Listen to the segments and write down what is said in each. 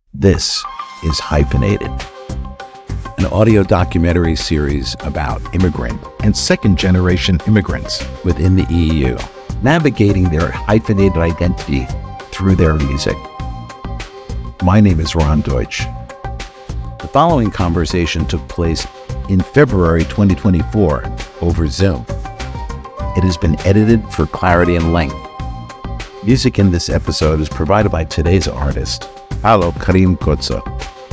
This is Hyphenated, an audio documentary series about immigrant and second-generation immigrants within the EU, navigating their hyphenated identity through their music. My name is Ron Deutsch. The following conversation took place in February 2024 over Zoom. It has been edited for clarity and length. Music in this episode is provided by today's artist, Paolo Karim Gozzo.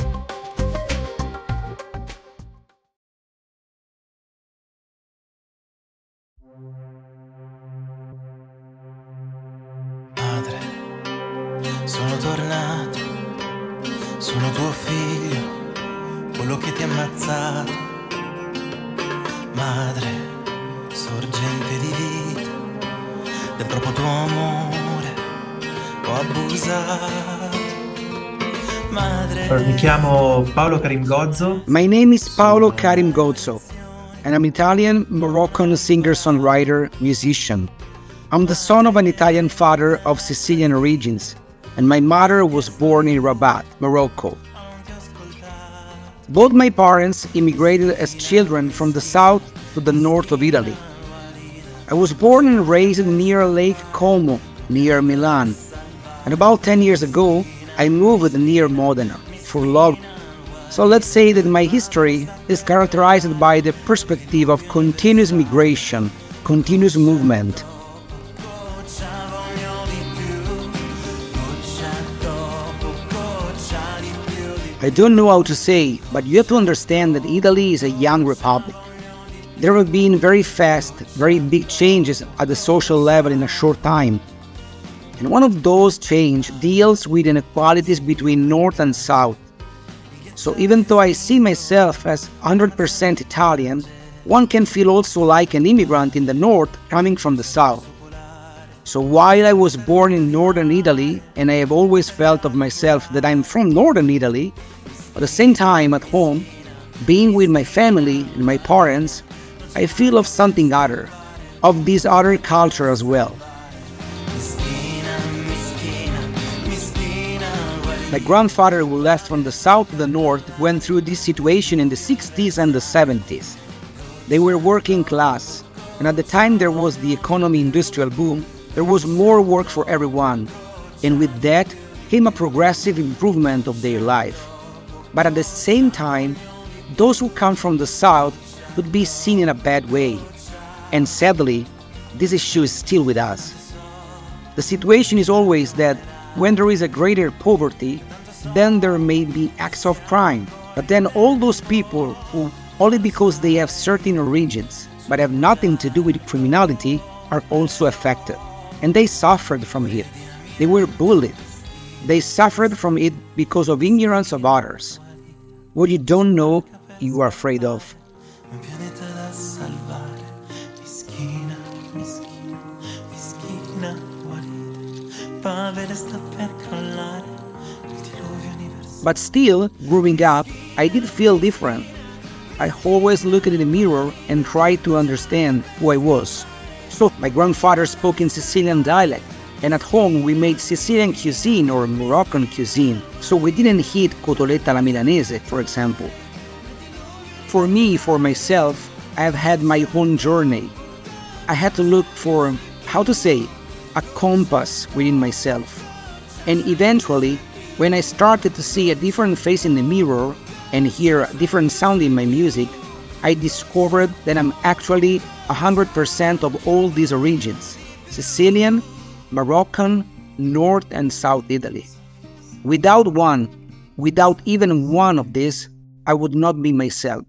Padre, sono tornato, sono tuo figlio, quello che ti ha ammazzato. Madre, sorgente di vita, del troppo tuo amore, ho abusato. Mi chiamo Paolo Karim Gozzo. My name is Paolo Karim Gozzo, and I'm Italian Moroccan singer-songwriter, musician. I'm the son of an Italian father of Sicilian origins, and my mother was born in Rabat, Morocco. Both my parents immigrated as children from the south to the north of Italy. I was born and raised near Lake Como, near Milan, and about 10 years ago, I moved near Modena for love. So let's say that my history is characterized by the perspective of continuous migration, continuous movement. I don't know how to say, but you have to understand that Italy is a young republic. There have been very fast, very big changes at the social level in a short time. And one of those changes deals with inequalities between North and South. So even though I see myself as 100% Italian, one can feel also like an immigrant in the North coming from the South. So while I was born in Northern Italy, and I have always felt of myself that I'm from Northern Italy, at the same time at home, being with my family and my parents, I feel of something other, of this other culture as well. My grandfather, who left from the south to the north, went through this situation in the 60s and the 70s. They were working class, and at the time there was the economy industrial boom, there was more work for everyone, and with that came a progressive improvement of their life. But at the same time, those who come from the south would be seen in a bad way, and sadly, this issue is still with us. The situation is always that when there is a greater poverty, then there may be acts of crime. But then all those people who, only because they have certain origins, but have nothing to do with criminality, are also affected. And they suffered from it. They were bullied. They suffered from it because of ignorance of others. What you don't know, you are afraid of. But still, growing up, I did feel different. I always looked in the mirror and tried to understand who I was. So my grandfather spoke in Sicilian dialect, and at home we made Sicilian cuisine or Moroccan cuisine, so we didn't eat cotoletta alla milanese, for example. For me, for myself, I have had my own journey. I had to look for, a compass within myself. And eventually, when I started to see a different face in the mirror and hear a different sound in my music, I discovered that I'm actually 100% of all these origins: Sicilian, Moroccan, North and South Italy. Without even one of these, I would not be myself.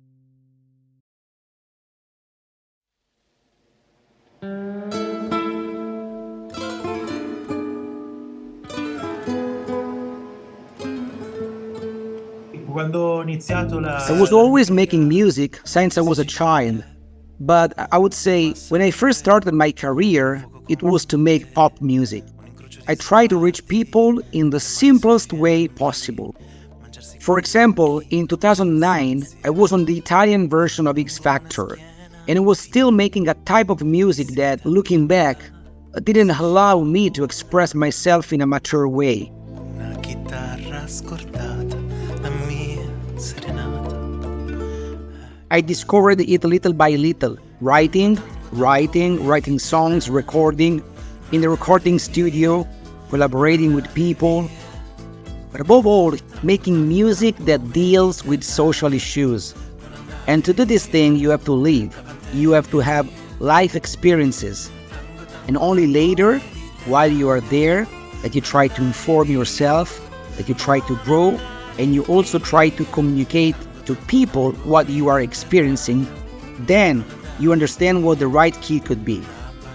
I was always making music since I was a child, but I would say when I first started my career, it was to make pop music. I tried to reach people in the simplest way possible. For example, in 2009, I was on the Italian version of X Factor, and I was still making a type of music that, looking back, didn't allow me to express myself in a mature way. chitarra scordata, la mia serenata. I discovered it little by little, writing songs, recording, in the recording studio, collaborating with people, but above all, making music that deals with social issues. And to do this thing, you have to live. You have to have life experiences. And only later, while you are there, that you try to inform yourself, that you try to grow, and you also try to communicate to people what you are experiencing, then you understand what the right key could be.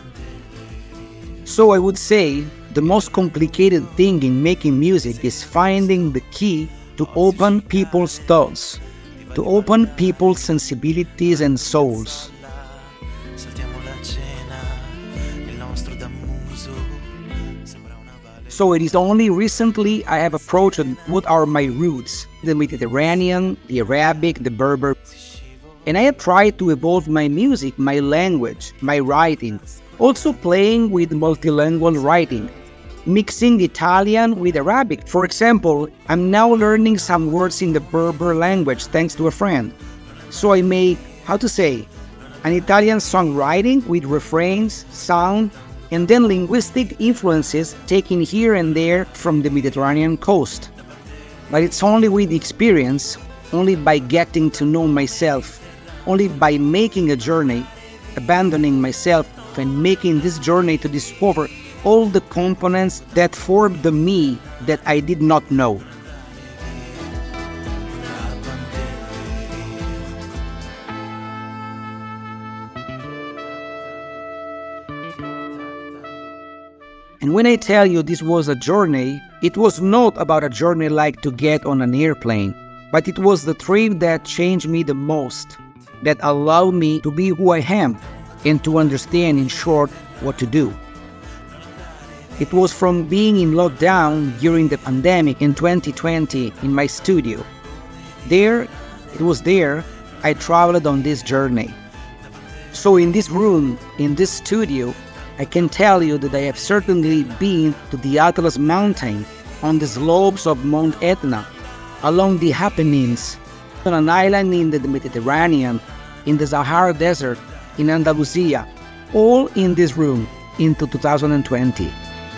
So I would say the most complicated thing in making music is finding the key to open people's thoughts, to open people's sensibilities and souls. So it is only recently I have approached what are my roots, the Mediterranean, the Arabic, the Berber. And I have tried to evolve my music, my language, my writing, also playing with multilingual writing, mixing Italian with Arabic. For example, I'm now learning some words in the Berber language thanks to a friend. So I make, an Italian songwriting with refrains, sound, and then linguistic influences taken here and there from the Mediterranean coast. But it's only with experience, only by getting to know myself, only by making a journey, abandoning myself and making this journey to discover all the components that formed the me that I did not know. And when I tell you this was a journey, it was not about a journey like to get on an airplane, but it was the trip that changed me the most, that allowed me to be who I am and to understand, in short, what to do. It was from being in lockdown during the pandemic in 2020 in my studio. There I traveled on this journey. So in this room, in this studio, I can tell you that I have certainly been to the Atlas Mountain, on the slopes of Mount Etna, along the Apennines, on an island in the Mediterranean, in the Sahara Desert, in Andalusia, all in this room, into 2020.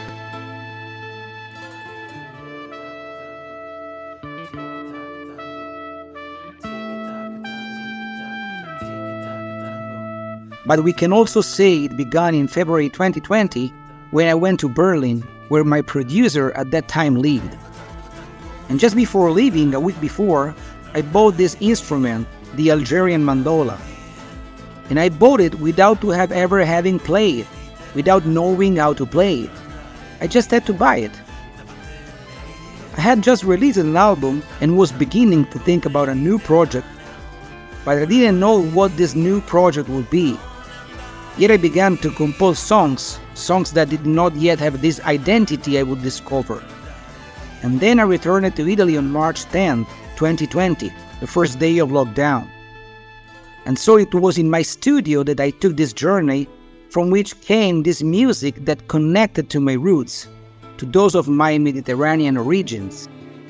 But we can also say it began in February 2020 when I went to Berlin, where my producer at that time lived. And just before leaving, a week before, I bought this instrument, the Algerian mandola. And I bought it without to have ever having played, without knowing how to play it. I just had to buy it. I had just released an album and was beginning to think about a new project, but I didn't know what this new project would be. Yet I began to compose songs that did not yet have this identity I would discover. And then I returned to Italy on March 10th, 2020, the first day of lockdown. And so it was in my studio that I took this journey, from which came this music that connected to my roots, to those of my Mediterranean origins.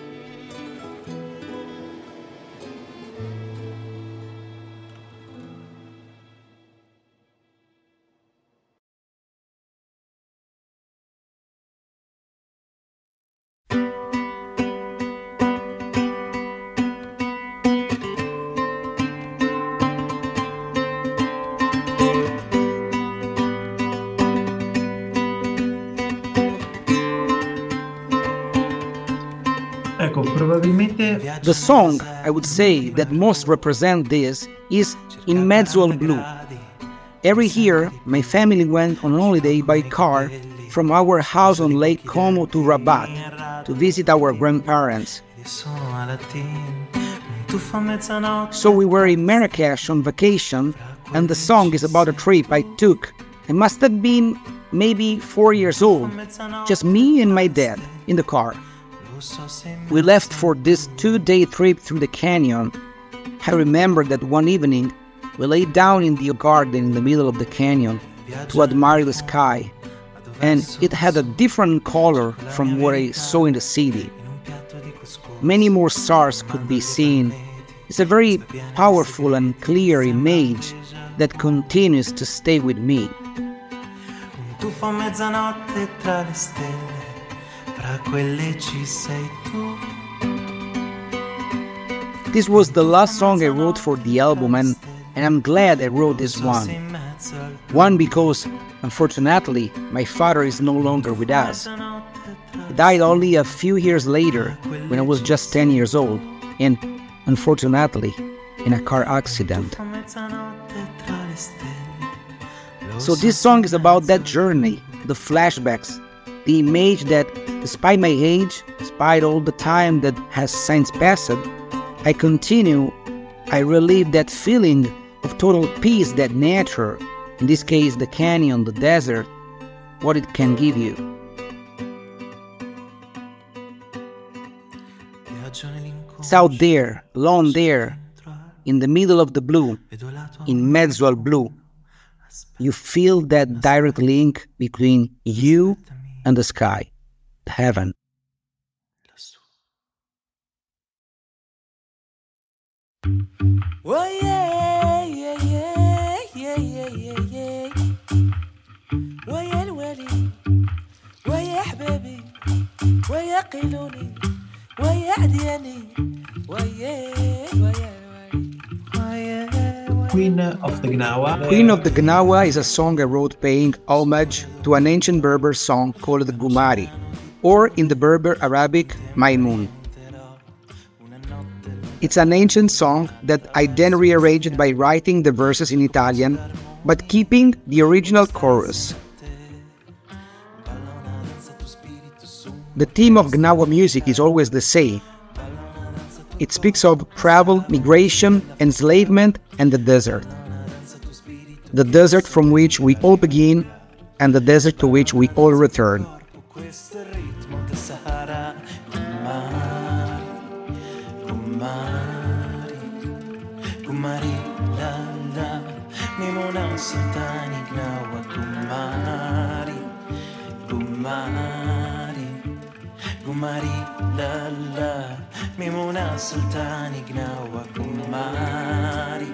Ecco, probabilmente The song, I would say, that most represents this is In Mezzo al Blu. Every year, my family went on holiday by car from our house on Lake Como to Rabat to visit our grandparents. So we were in Marrakesh on vacation, and the song is about a trip I took. I must have been maybe 4 years old, just me and my dad in the car. We left for this 2-day trip through the canyon. I remember that one evening we lay down in the garden in the middle of the canyon to admire the sky, and it had a different color from what I saw in the city. many more stars could be seen. It's a very powerful and clear image that continues to stay with me. Un tuffo a mezzanotte tra le stelle, fra quelle ci sei tu. This was the last song I wrote for the album, and I'm glad I wrote this one. One, because, unfortunately, my father is no longer with us. He died only a few years later, when I was just 10 years old, and, unfortunately, in a car accident. So this song is about that journey, the flashbacks, the image that, despite my age, despite all the time that has since passed, I relive that feeling of total peace that nature, in this case the canyon, the desert, what it can give you. It's out there, alone there, in the middle of the blue, in mezzo al blu. You feel that direct link between you and the sky, the heaven. Oh yeah, yeah, yeah, yeah, yeah, yeah, yeah. ويا الولي ويا حبابي ويا قيلوني ويا عدياني ويا Queen of the Gnawa. Queen of the Gnawa is a song I wrote paying homage to an ancient Berber song called Gumari, or in the Berber Arabic, Maimun. It's an ancient song that I then rearranged by writing the verses in Italian, but keeping the original chorus. The theme of Gnawa music is always the same. It speaks of travel, migration, enslavement, and the desert. The desert from which we all begin, and the desert to which we all return. Gumari, la la, Mimona Sultani Gnawa. Gumari, Gumari, Gumari, la la, Mimona Sultani Gnawa. Gumari,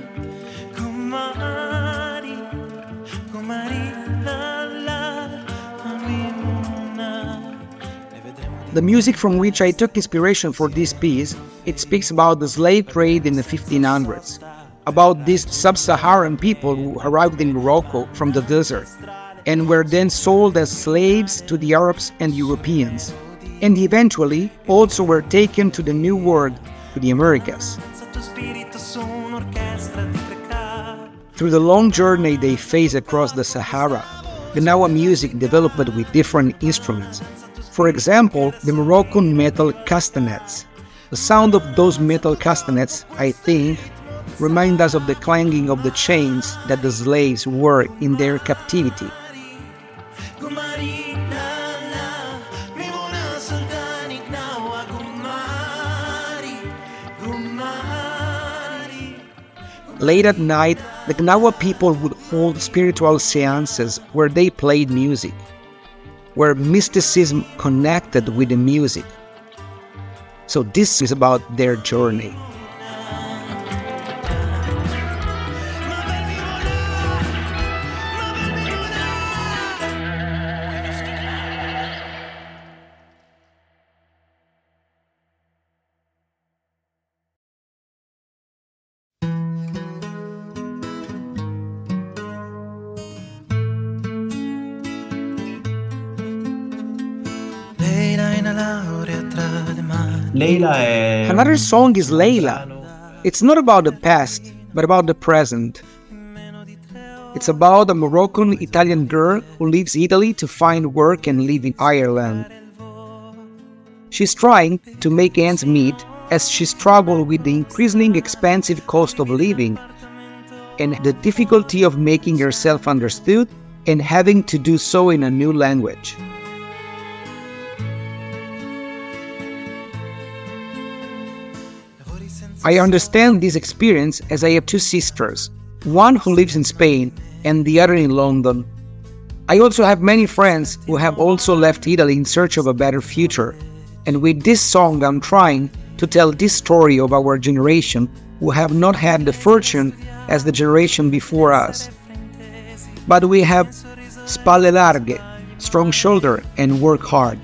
Gumari, Gumari, la la, Mimona. The music from which I took inspiration for this piece, it speaks about the slave trade in the 1500s, about these sub-Saharan people who arrived in Morocco from the desert and were then sold as slaves to the Arabs and Europeans, and eventually also were taken to the New World, to the Americas. Through the long journey they faced across the Sahara, Gnawa music developed with different instruments. For example, the Moroccan metal castanets. The sound of those metal castanets, I think, remind us of the clanging of the chains that the slaves wore in their captivity. Late at night, the Gnawa people would hold spiritual seances where they played music, where mysticism connected with the music. So this is about their journey. Another song is Layla. It's not about the past, but about the present. It's about a Moroccan-Italian girl who leaves Italy to find work and live in Ireland. She's trying to make ends meet as she struggles with the increasingly expensive cost of living and the difficulty of making herself understood and having to do so in a new language. I understand this experience as I have two sisters, one who lives in Spain and the other in London. I also have many friends who have also left Italy in search of a better future. And with this song, I'm trying to tell this story of our generation who have not had the fortune as the generation before us. But we have spalle larghe, strong shoulder, and work hard.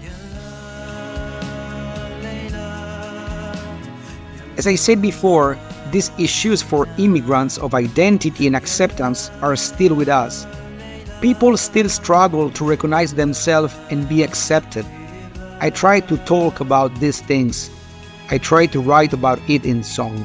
As I said before, these issues for immigrants of identity and acceptance are still with us. People still struggle to recognize themselves and be accepted. I try to talk about these things. I try to write about it in song.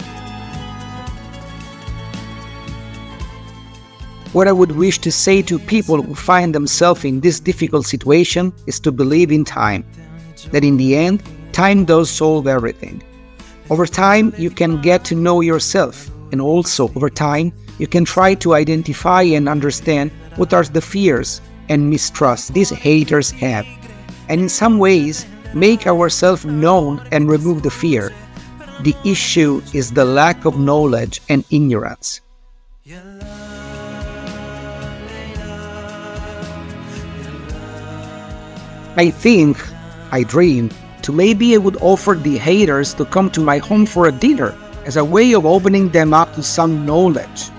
What I would wish to say to people who find themselves in this difficult situation is to believe in time. That in the end, time does solve everything. Over time, you can get to know yourself, and also over time, you can try to identify and understand what are the fears and mistrust these haters have, and in some ways, make ourselves known and remove the fear. The issue is the lack of knowledge and ignorance. I dream to maybe I would offer the haters to come to my home for a dinner as a way of opening them up to some knowledge.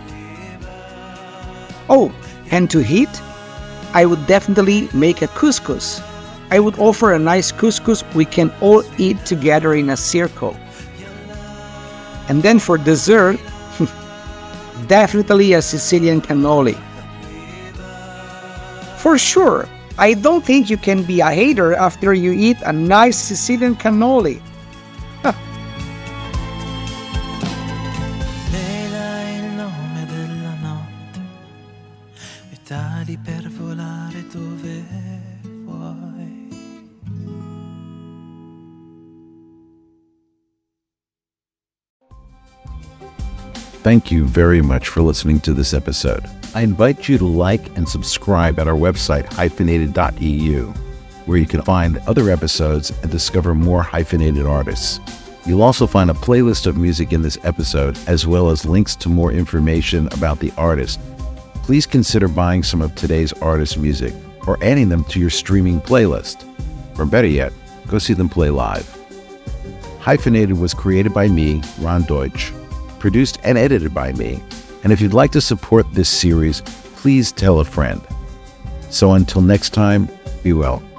Oh, and to eat, I would definitely make a couscous. I would offer a nice couscous we can all eat together in a circle. And then for dessert, definitely a Sicilian cannoli. For sure, I don't think you can be a hater after you eat a nice Sicilian cannoli. Vela il nome della notte, e tali per volare dove vuoi. Thank you very much for listening to this episode. I invite you to like and subscribe at our website, hyphenated.eu, where you can find other episodes and discover more hyphenated artists. You'll also find a playlist of music in this episode, as well as links to more information about the artist. Please consider buying some of today's artist music or adding them to your streaming playlist. Or better yet, go see them play live. Hyphenated was created by me, Ron Deutsch, produced and edited by me. And if you'd like to support this series, please tell a friend. So until next time, be well.